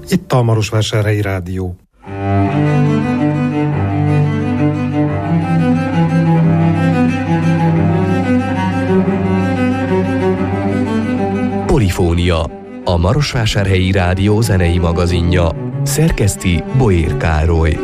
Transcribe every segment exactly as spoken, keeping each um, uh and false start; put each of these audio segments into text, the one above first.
itt a Marosvásárhelyi Rádió. Polifónia, a Marosvásárhelyi Rádió zenei magazinja. Szerkeszti Boér Károly.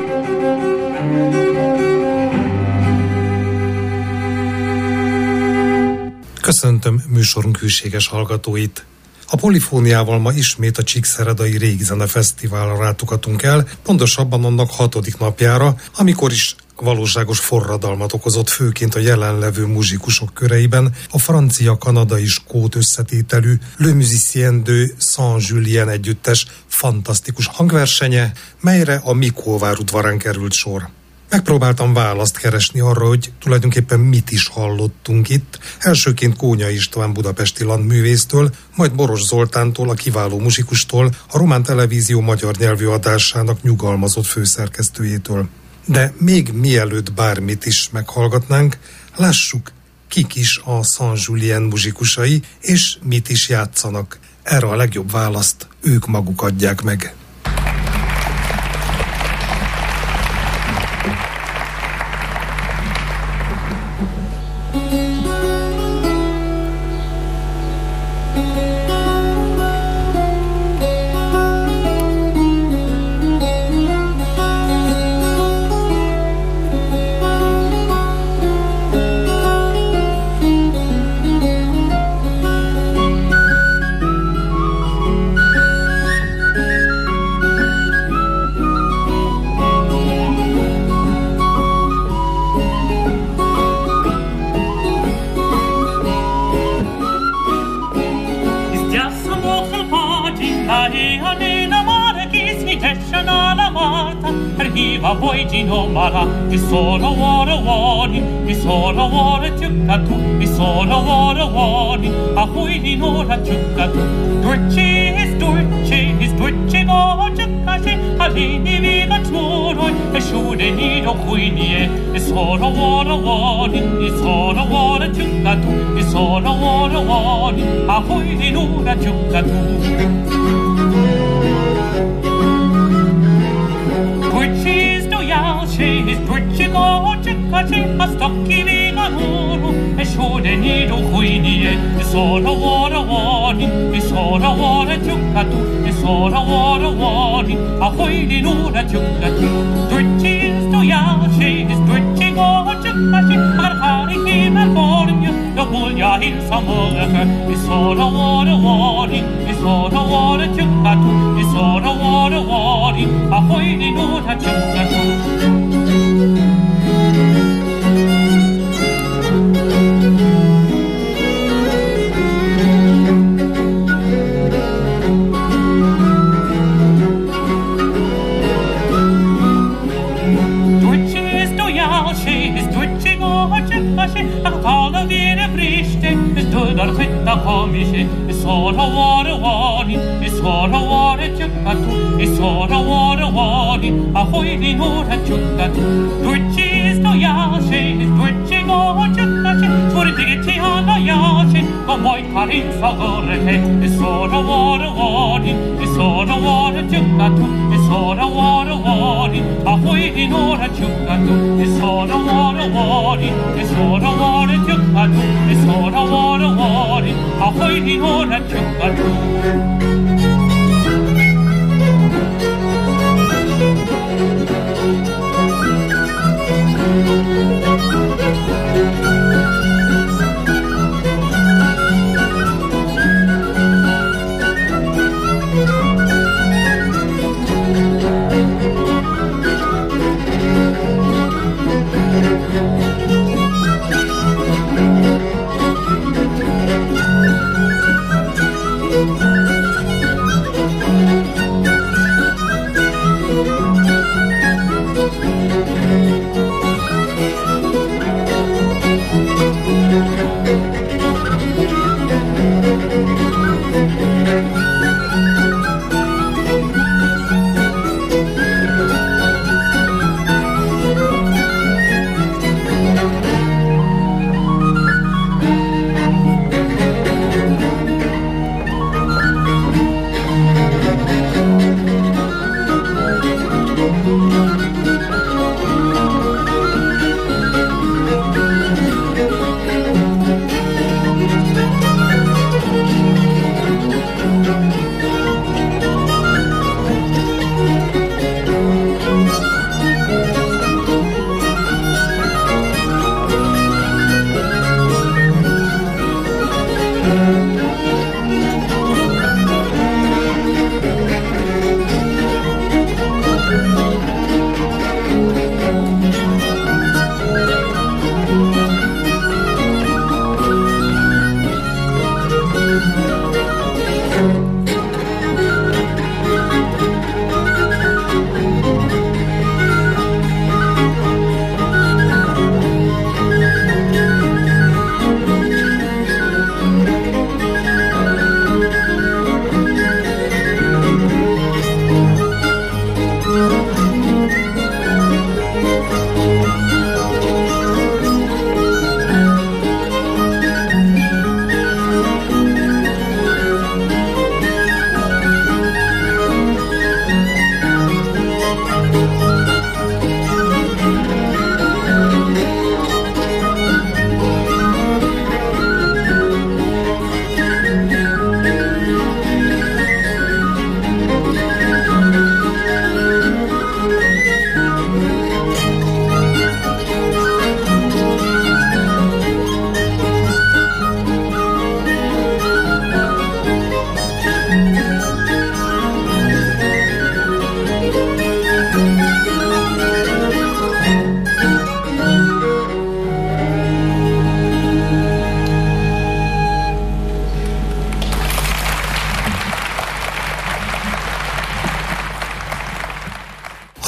Köszöntöm műsorunk hűséges hallgatóit! A Polifóniával ma ismét a Csíkszeredai Régi Zenefesztiválra látogatunk el, pontosabban annak hatodik napjára, amikor is valóságos forradalmat okozott főként a jelenlevő muzsikusok köreiben a francia-kanadai skót összetételű Le Musicien de Saint-Julien együttes fantasztikus hangversenye, melyre a Mikóvár udvarán került sor. Megpróbáltam választ keresni arra, hogy tulajdonképpen mit is hallottunk itt. Elsőként Kónya István budapesti landművésztől, majd Boros Zoltántól, a kiváló muzsikustól, a Román Televízió magyar nyelvű adásának nyugalmazott főszerkesztőjétől. De még mielőtt bármit is meghallgatnánk, lássuk, kik is a Saint-Julien muzsikusai, és mit is játszanak. Erre a legjobb választ ők maguk adják meg. Mi sono ora wani, mi sono ora ciuccatu, mi sono ora wani, a cui di nora ciuccatu. Dolce is dolce, is dolce go ciuccasi, alini viga tuoi, e sciude nido quindi, mi sono ora wani, mi sono ora ciuccatu, mi sono ora wani, a cui di nora ciuccatu. Is pretty go ciccati a stocchi viga loro e sciude nido quindi e sono ora wani e sono ora ciuccatu e sono ora wani a cui di nura ciuccatu pretty stoiace is pretty go ciccati ar carichi nel borgno lo voglia il samore e sono ora wani e sono ora ciuccatu e sono ora wani a cui di nura ciuccatu. Comici, e sono ora wani, e sono ora ciuccatu, e sono ora wani, a cui di nura ciuccatu. Dolci stoiace, e dolci go ciuccati, fuori che ti annoiace, con voi carin sapore, e sono ora wani, e sono ora ciuccatu, e sono ora wani, a cui di nura ciuccatu, e sono ora wani, e sono ora ciuccatu, e sono ora wani, a cui di nura ciuccatu.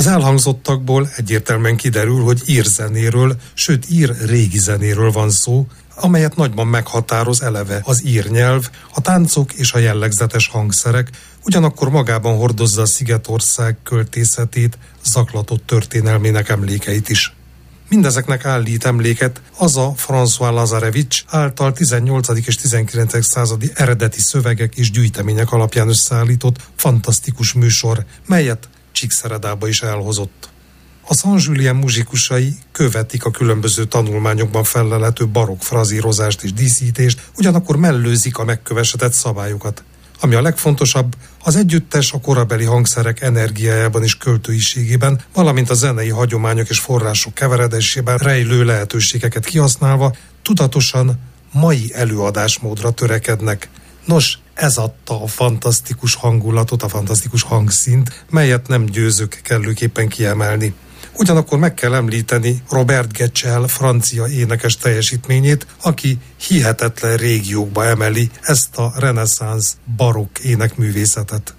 Az elhangzottakból egyértelműen kiderül, hogy ír zenéről, sőt ír régi zenéről van szó, amelyet nagyban meghatároz eleve az ír nyelv, a táncok és a jellegzetes hangszerek, ugyanakkor magában hordozza a Szigetország költészetét, zaklatott történelmének emlékeit is. Mindezeknek állít emléket az a François Lazarevics által tizennyolcadik és tizenkilencedik századi eredeti szövegek és gyűjtemények alapján összeállított fantasztikus műsor, melyet Csíkszeredába is elhozott. A Saint-Julien muzsikusai követik a különböző tanulmányokban fellelhető barokk frazírozást és díszítést, ugyanakkor mellőzik a megkövesedett szabályokat. Ami a legfontosabb, az együttes a korabeli hangszerek energiájában és költőiségében, valamint a zenei hagyományok és források keveredésében rejlő lehetőségeket kihasználva tudatosan mai előadásmódra törekednek. Nos, ez adta a fantasztikus hangulatot, a fantasztikus hangszínt, melyet nem győzök kellőképpen kiemelni. Ugyanakkor meg kell említeni Robert Getchell francia énekes teljesítményét, aki hihetetlen régiókba emeli ezt a reneszánsz barokk énekművészetet.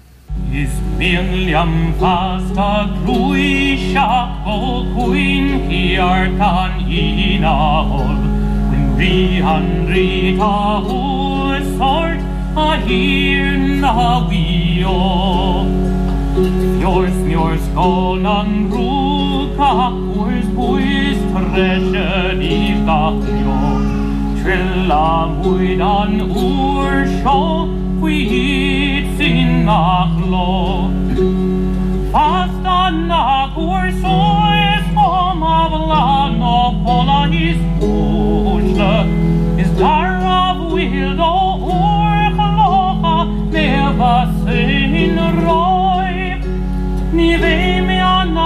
Yours, yours, konan ruka, urs puis treasure gachio. Trilla muidan ursho, quid sin nachlo. Fasta nach urso es hom avlano, pola is pusle, is dar of wildo urchlocha, neva sin roi. Ni ve me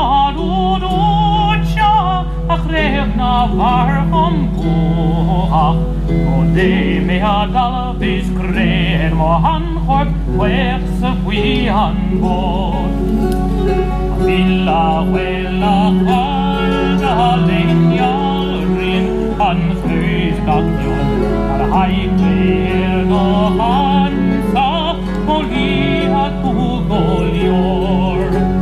anaruducha achrevna varhom buha o de me adalvis krer mohan horb weks we on board villa wella alda lenjalrin an frysgakjon ar haikler no hansa molia tu golior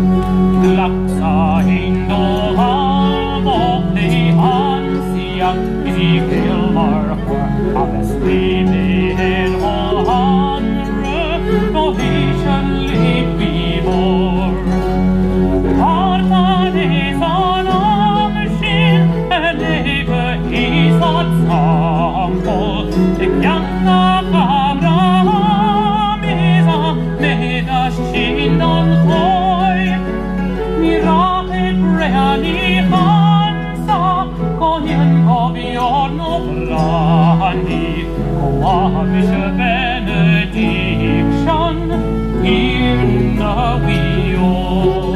Laksa hindo hamo de ansia isi kilmar aves libe en mohanre no hishan libibor Harta de sanamshin elege isat sampo ekyanna kabra meza medashindan hoy Mirachet reali hansa konien obiorno brandi Koamische benediction in the wheel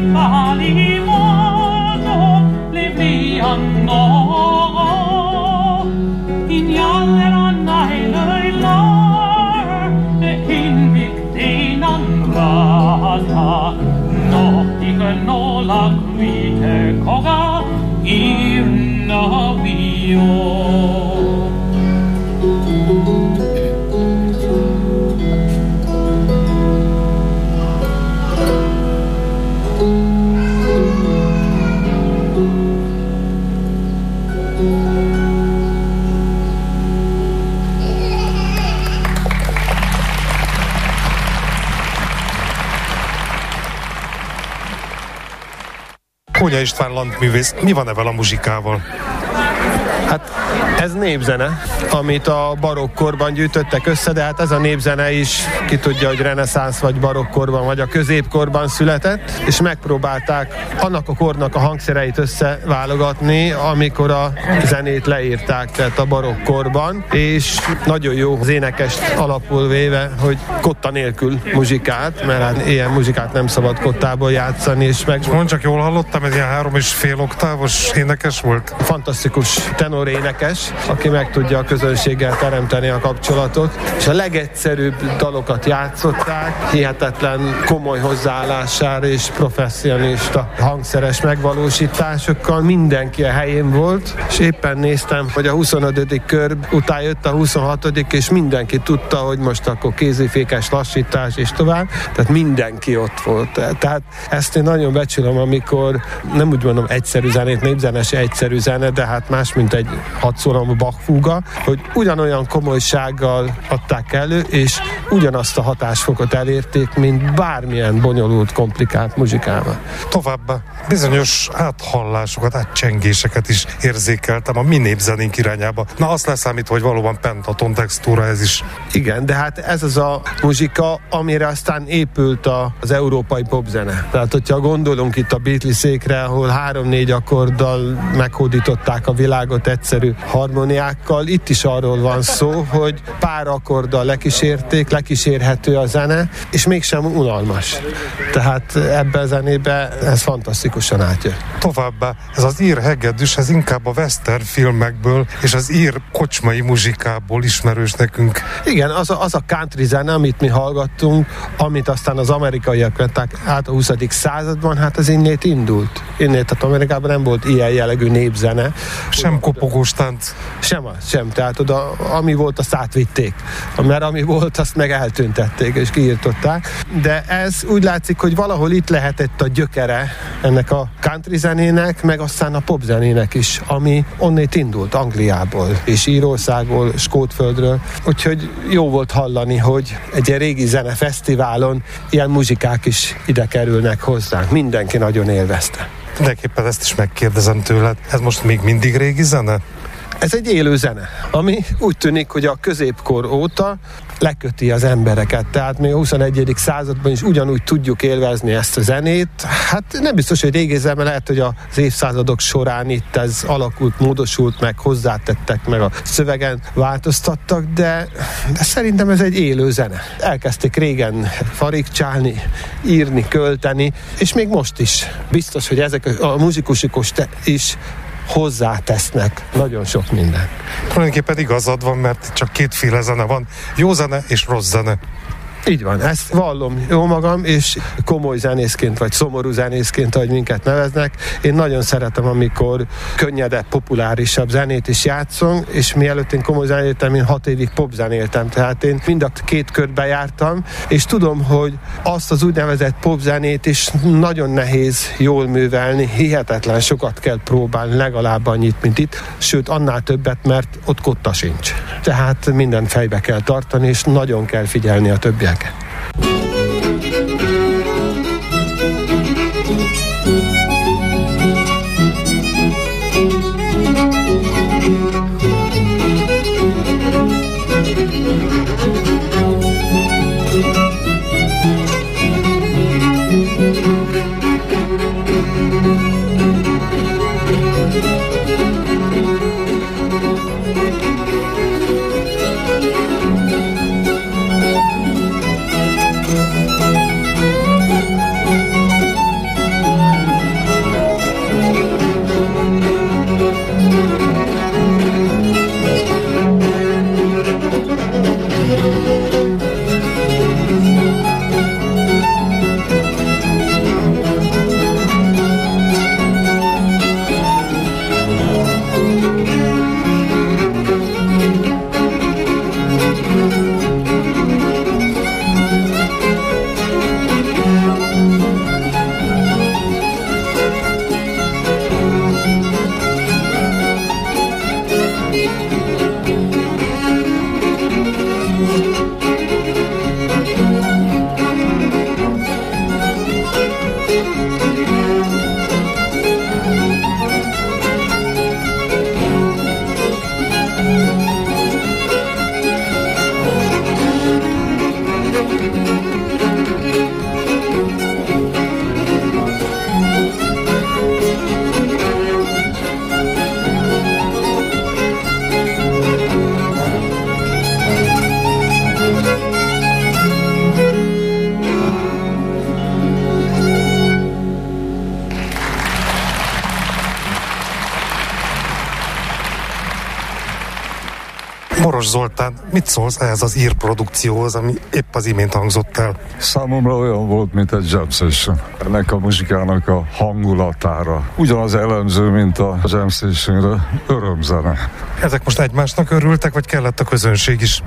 no Kónya István landművész, mi van ezzel a muzsikával? Hát ez népzene, amit a barokkorban gyűjtöttek össze, de hát ez a népzene is, ki tudja, hogy reneszánsz vagy barokkorban, vagy a középkorban született, és megpróbálták annak a kornak a hangszereit összeválogatni, amikor a zenét leírták, tehát a barokkorban, és nagyon jó az énekest alapul véve, hogy kotta nélkül muzsikát, mert hát ilyen muzsikát nem szabad kottából játszani, és meg... Mondd csak, jól hallottam, ez ilyen három és fél oktávos énekes volt? Fantasztikus tenor énekes, aki meg tudja a közönséggel teremteni a kapcsolatot, és a legegyszerűbb dalokat játszották, hihetetlen komoly hozzáállására és professzionista hangszeres megvalósításokkal, mindenki a helyén volt, és éppen néztem, hogy a huszonötödik kör után jött a huszonhatodik, és mindenki tudta, hogy most akkor kézifékes lassítás és tovább, tehát mindenki ott volt. Tehát ezt én nagyon becsülöm, amikor nem úgy mondom egyszerű zenét, népzenes egyszerű zene, de hát más, mint egy hat szólamú Bach fúga, hogy ugyanolyan komolysággal adták elő, és ugyanazt a hatásfokot elérték, mint bármilyen bonyolult, komplikált muzsikával. Továbbá bizonyos áthallásokat, átcsengéseket is érzékeltem a mi népzenénk irányába. Na, azt leszámít, hogy valóban pentaton textúra ez is. Igen, de hát ez az a muzsika, amire aztán épült az európai popzene. Tehát, hogyha gondolunk itt a Beatlesékre, ahol három-négy akkorddal meghódították a világot egyszerű harmóniákkal, itt is arról van szó, hogy pár akkorddal lekísérték, lekísérhető a zene, és mégsem unalmas. Tehát ebbe a zenébe ez fantasztikusan átjött. Továbbá ez az ír hegedűs, ez inkább a western filmekből és az ír kocsmai muzsikából ismerős nekünk. Igen, az a, az a country zene, amit mi hallgattunk, amit aztán az amerikaiak vettek át a huszadik században, hát az innét indult. Innét, tehát Amerikában nem volt ilyen jellegű népzene. Sem kopogós tánc. Sem az, sem. Tehát oda, ami volt, azt átvitték. Mert ami volt, azt meg eltüntették és kiírtották. De ez úgy látszik, hogy valahol itt lehetett a gyökere ennek a country zenének, meg aztán a popzenének is, ami onnét indult, Angliából és Írországból, Skótföldről. Úgyhogy jó volt hallani, hogy egy ilyen régi zenefesztiválon ilyen muzsikák is ide kerülnek hozzánk. Mindenki nagyon élvezte. Mindenképpen ezt is megkérdezem tőled. Ez most még mindig régi zene? Ez egy élő zene, ami úgy tűnik, hogy a középkor óta leköti az embereket. Tehát még a huszonegyedik században is ugyanúgy tudjuk élvezni ezt a zenét. Hát nem biztos, hogy régi zene, lehet, hogy az évszázadok során itt ez alakult, módosult, meg hozzátettek, meg a szövegen változtattak, de, de szerintem ez egy élő zene. Elkezdték régen farigcsálni, írni, költeni, és még most is. Biztos, hogy ezek a muzsikusok is hozzátesznek nagyon sok minden. Tulajdonképpen igazad van, mert csak kétféle zene van, jó zene és rossz zene. Így van, ezt vallom jó magam, és komoly zenészként, vagy szomorú zenészként, ahogy minket neveznek. Én nagyon szeretem, amikor könnyedebb, populárisabb zenét is játszom, és mielőtt én komoly zenéltem, én hat évig popzenéltem, tehát én mind a két kört bejártam, és tudom, hogy azt az úgynevezett popzenét is nagyon nehéz jól művelni, hihetetlen sokat kell próbálni, legalább annyit, mint itt, sőt, annál többet, mert ott kotta sincs. Tehát minden fejbe kell tartani, és nagyon kell figyelni a többiek. Maros Zoltán, mit szólsz ehhez az ír produkcióhoz, ami épp az imént hangzott el? Számomra olyan volt, mint egy jam session. Ennek a muzsikának a hangulatára. Ugyanaz elemző, mint a jam sessionre, örömzene. Ezek most egymásnak örültek, vagy kellett a közönség is?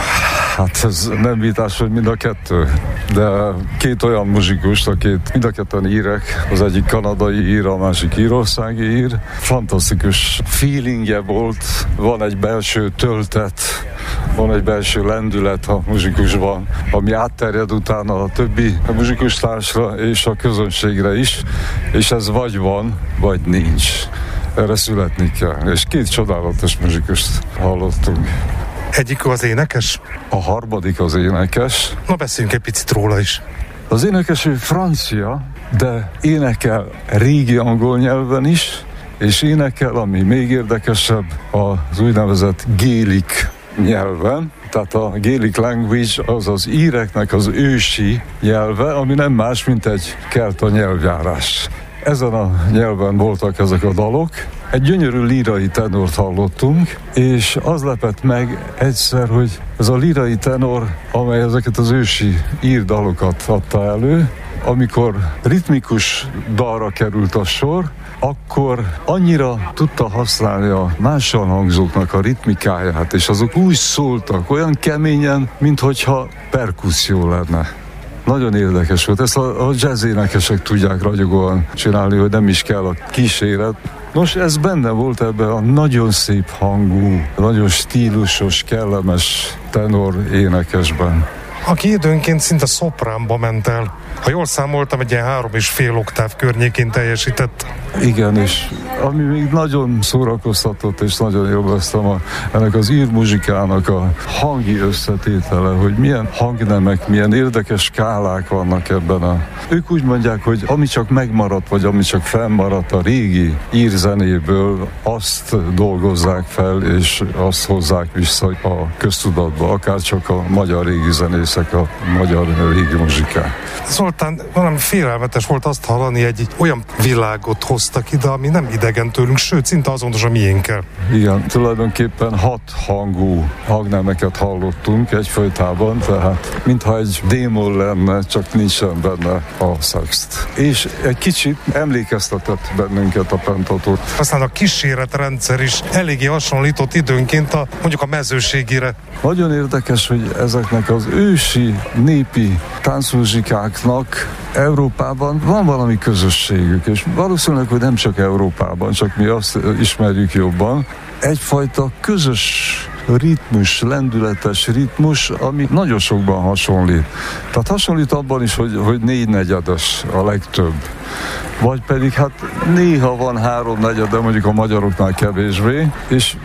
Hát ez nem vitás, hogy mind a kettő. De két olyan muzsikus, akit mind a ketten írek, az egyik kanadai ír, a másik írországi ír. Fantasztikus feelingje volt, van egy belső töltet, van egy belső lendület a muzsikusban, ami átterjed utána a többi muzsikustársra és a közönségre is, és ez vagy van, vagy nincs. Erre születni kell, és két csodálatos muzsikust hallottunk. Egyik az énekes? A harmadik az énekes. Na, beszéljünk egy picit róla is. Az énekes ő francia, de énekel régi angol nyelven is, és énekel, ami még érdekesebb, az úgynevezett gélik nyelven. Tehát a Gaelic language az az íreknek az ősi nyelve, ami nem más, mint egy kelta nyelvjárás. Ezen a nyelven voltak ezek a dalok. Egy gyönyörű lírai tenort hallottunk, és az lepett meg egyszer, hogy ez a lírai tenor, amely ezeket az ősi ír dalokat adta elő, amikor ritmikus dalra került a sor, akkor annyira tudta használni a mással hangzóknak a ritmikáját, és azok úgy szóltak, olyan keményen, minthogyha perkuszió lenne. Nagyon érdekes volt. Ezt a, a jazz énekesek tudják ragyogóan csinálni, hogy nem is kell a kíséret. Nos, ez benne volt ebben a nagyon szép hangú, nagyon stílusos, kellemes tenor énekesben. Aki időnként szinte szopránba ment el. Ha jól számoltam, egy ilyen három és fél oktáv környékén teljesített. Igen, és ami még nagyon szórakoztatott, és nagyon élveztem a, ennek az ír muzsikának a hangi összetétele, hogy milyen hangnemek, milyen érdekes skálák vannak ebben a... Ők úgy mondják, hogy ami csak megmaradt, vagy ami csak fennmaradt a régi ír zenéből, azt dolgozzák fel, és azt hozzák vissza a köztudatba, akár csak a magyar régi zenészek, a magyar régi muzsikák. Zoltán, valami félelmetes volt azt hallani, egy olyan világot hoztak ide, ami nem idegen tőlünk, sőt, szinte azonos a miénkkel. Igen, tulajdonképpen hat hangú hangnemeket hallottunk egyfolytában, tehát mintha egy démon lenne, csak nincsen benne a szext. És egy kicsit emlékeztetett bennünket a pentatón. Aztán a kíséretrendszer is eléggé hasonlított időnként a, mondjuk a mezőségire. Nagyon érdekes, hogy ezeknek az ősi népi táncmuzsikáknak Európában van valami közösségük, és valószínűleg, hogy nem csak Európában, csak mi azt ismerjük jobban, egyfajta közös ritmus, lendületes ritmus, ami nagyon sokban hasonlít. Tehát hasonlít abban is, hogy, hogy négynegyedes a legtöbb. Vagy pedig hát néha van háromnegyed, de mondjuk a magyaroknál kevésbé, és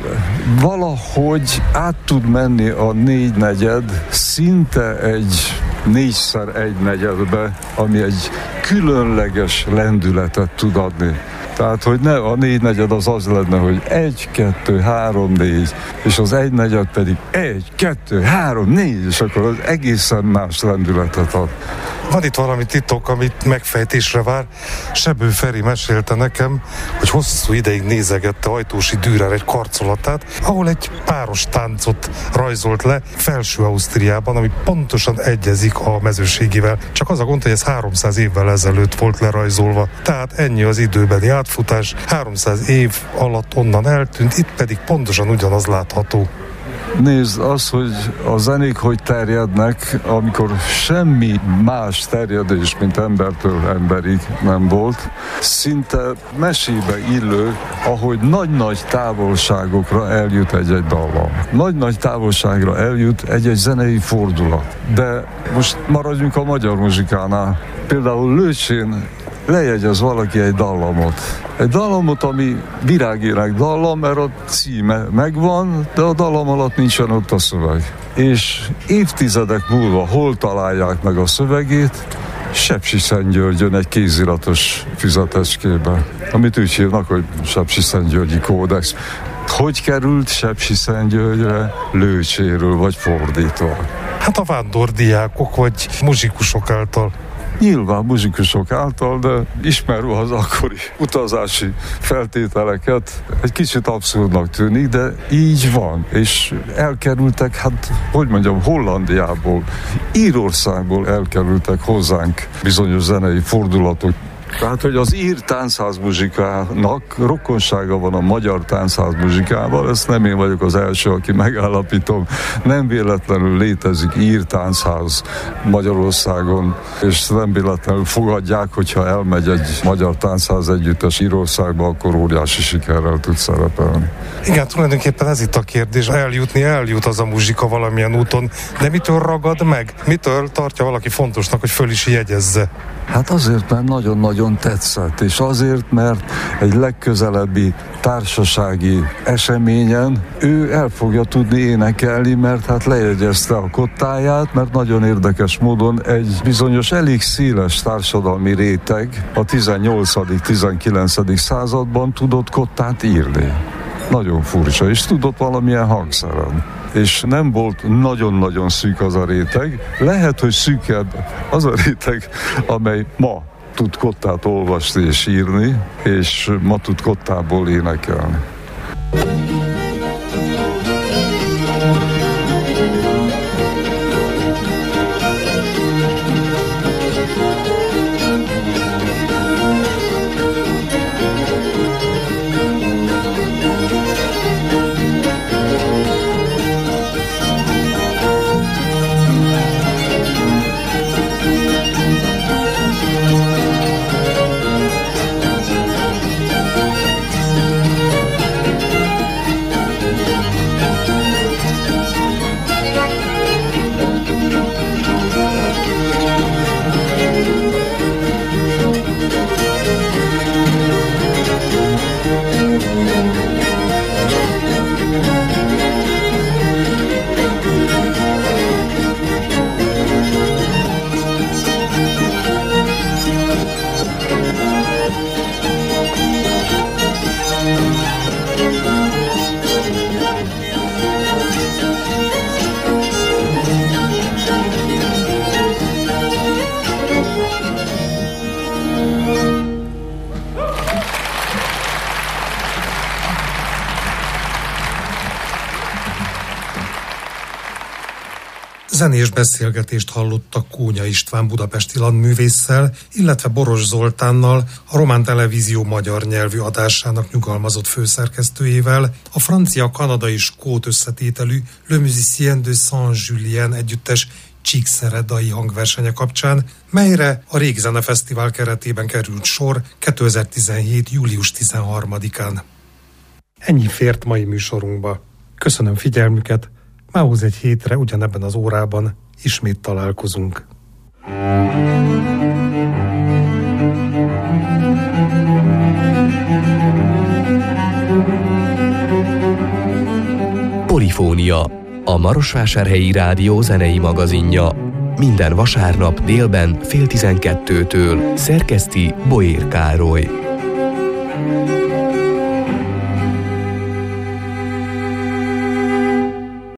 valahogy át tud menni a négynegyed szinte egy négyszer egy negyedbe, ami egy különleges lendületet tud adni. Tehát, hogy ne a négynegyed az az lenne, hogy egy, kettő, három, négy, és az egynegyed pedig egy, kettő, három, négy, és akkor az egészen más lendületet ad. Van itt valami titok, amit megfejtésre vár. Sebő Feri mesélte nekem, hogy hosszú ideig nézegette Ajtósi Dürer egy karcolatát, ahol egy páros táncot rajzolt le Felső-Ausztriában, ami pontosan egyezik a mezőségivel. Csak az a gond, hogy ez háromszáz évvel ezelőtt volt lerajzolva. Tehát ennyi az időbeli átfutás, háromszáz év alatt onnan eltűnt, itt pedig pontosan ugyanaz látható. Nézd, az, hogy a zenék hogy terjednek, amikor semmi más terjedés, mint embertől emberig nem volt, szinte mesébe illő, ahogy nagy-nagy távolságokra eljut egy-egy dallam. Nagy-nagy távolságra eljut egy-egy zenei fordulat. De most maradjunk a magyar muzsikánál. Például Lőcsén lejegyez valaki egy dallamot. Egy dallamot, ami virágének dallam, mert a címe megvan, de a dallam alatt nincsen ott a szöveg. És évtizedek múlva hol találják meg a szövegét? Sepsiszentgyörgyön egy kéziratos füzetecskébe, amit úgy hívnak, hogy Sepsiszentgyörgyi kódex. Hogy került Sepsiszentgyörgyre Lőcséről, vagy fordítva? Hát a vándordiákok vagy muzsikusok által. Nyilván muzsikusok által, de ismerve az akkori utazási feltételeket, egy kicsit abszurdnak tűnik, de így van. És elkerültek, hát, hogy mondjam, Hollandiából, Írországból elkerültek hozzánk bizonyos zenei fordulatok. Tehát, hogy az ír táncházmuzsikának rokonsága van a magyar táncházmuzsikával, ezt nem én vagyok az első, aki megállapítom. Nem véletlenül létezik ír táncház Magyarországon, és nem véletlenül fogadják, hogyha elmegy egy magyar táncház együttes Írországba, akkor óriási sikerrel tud szerepelni. Igen, tulajdonképpen ez itt a kérdés. Eljutni eljut az a muzsika valamilyen úton, de mitől ragad meg? Mitől tartja valaki fontosnak, hogy föl is jegyezze? Hát azért, mert nagyon-nagyon tetszett, és azért, mert egy legközelebbi társasági eseményen ő el fogja tudni énekelni, mert hát lejegyezte a kottáját, mert nagyon érdekes módon egy bizonyos elég széles társadalmi réteg a tizennyolcadik-tizenkilencedik században tudott kottát írni. Nagyon furcsa, és tudott valamilyen hangszeren. És nem volt nagyon-nagyon szűk az a réteg. Lehet, hogy szűkebb az a réteg, amely ma tud kottát olvasni és írni, és ma tud kottából énekelni. Zenés beszélgetést hallottak Kónya István budapesti landművésszel, illetve Boros Zoltánnal, a Román Televízió magyar nyelvű adásának nyugalmazott főszerkesztőjével, a francia-kanadai skót összetételű Le Musicien de Saint-Julien együttes csíkszeredai hangversenye kapcsán, melyre a Régzene Fesztivál keretében került sor kétezer-tizenhét. július tizenharmadikán. Ennyi fért mai műsorunkba. Köszönöm figyelmüket, mához egy hétre ugyanebben az órában ismét találkozunk. Polifónia, a Marosvásárhelyi Rádió zenei magazinja. Minden vasárnap délben fél tizenkettőtől szerkeszti Boér Károly.